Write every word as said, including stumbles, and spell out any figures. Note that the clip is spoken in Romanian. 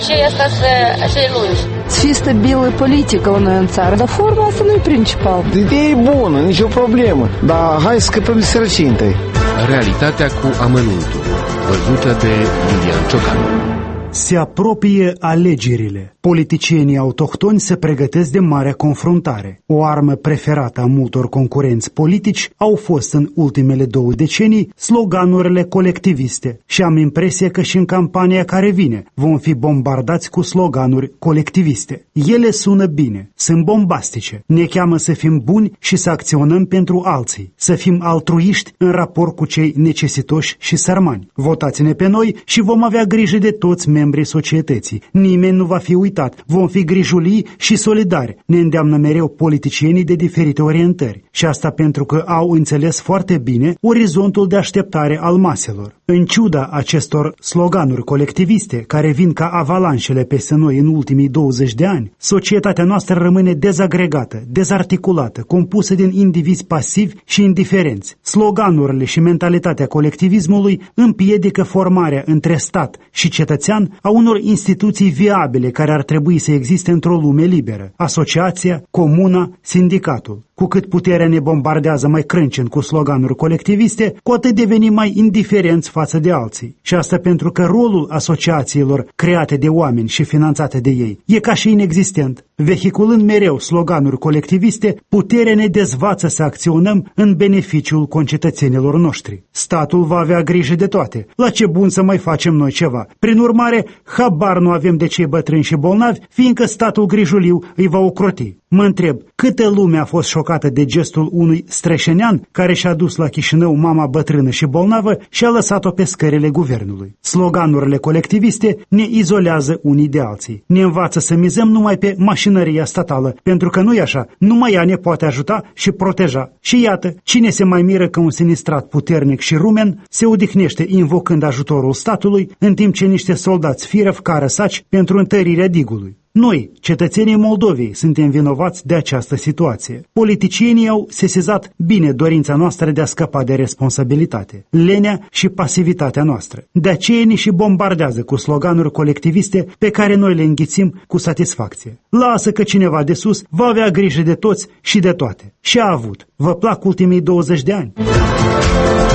aceea asta să, să-i lungi. Să fie stabilă politică la noi în țară, dar forma asta nu e principal. Ideea e bună, nicio problemă, dar hai să scăpăm de sărăcie întâi. Realitatea cu amănuntul, văzută de Lilian Ciocanu. Se apropie alegerile. Politicienii autohtoni se pregătesc de marea confruntare. O armă preferată a multor concurenți politici au fost în ultimele două decenii sloganurile colectiviste și am impresia că și în campania care vine vom fi bombardați cu sloganuri colectiviste. Ele sună bine, sunt bombastice, ne cheamă să fim buni și să acționăm pentru alții, să fim altruiști în raport cu cei necesitoși și sărmani. Votați-ne pe noi și vom avea grijă de toți membrii societății. Nimeni nu va fi uitat. Vom fi grijulii și solidari. Ne îndeamnă mereu politicienii de diferite orientări. Și asta pentru că au înțeles foarte bine orizontul de așteptare al maselor. În ciuda acestor sloganuri colectiviste care vin ca avalanșele peste noi în ultimii douăzeci de ani, societatea noastră rămâne dezagregată, dezarticulată, compusă din indivizi pasivi și indiferenți. Sloganurile și mentalitatea colectivismului împiedică formarea între stat și cetățean a unor instituții viabile care ar trebui să existe într-o lume liberă. Asociația, comuna, sindicatul. Cu cât puterea ne bombardează mai crâncen cu sloganuri colectiviste, cu atât devenim mai indiferenți față de alții. Și asta pentru că rolul asociațiilor create de oameni și finanțate de ei e ca și inexistent. Vehiculând mereu sloganuri colectiviste, puterea ne dezvață să acționăm în beneficiul concetățenilor noștri. Statul va avea grijă de toate. La ce bun să mai facem noi ceva? Prin urmare, habar nu avem de cei bătrâni și bolnavi, fiindcă statul grijuliu îi va ocroti. Mă întreb, câtă lume a fost șocată de gestul unui streșenean care și-a dus la Chișinău mama bătrână și bolnavă și a lăsat-o pe scările guvernului. Sloganurile colectiviste ne izolează unii de alții. Ne învață să mizăm numai pe mașinăria statală, pentru că nu e așa, numai ea ne poate ajuta și proteja. Și iată, cine se mai miră că un sinistrat puternic și rumen se odihnește invocând ajutorul statului, în timp ce niște soldați firăv cară saci pentru întărirea digului. Noi, cetățenii Moldovei, suntem vinovați de această situație. Politicienii au sesizat bine dorința noastră de a scăpa de responsabilitate, lenea și pasivitatea noastră. De aceea ni și bombardează cu sloganuri colectiviste pe care noi le înghițim cu satisfacție. Lasă că cineva de sus va avea grijă de toți și de toate. Și a avut. Vă plac ultimii douăzeci de ani?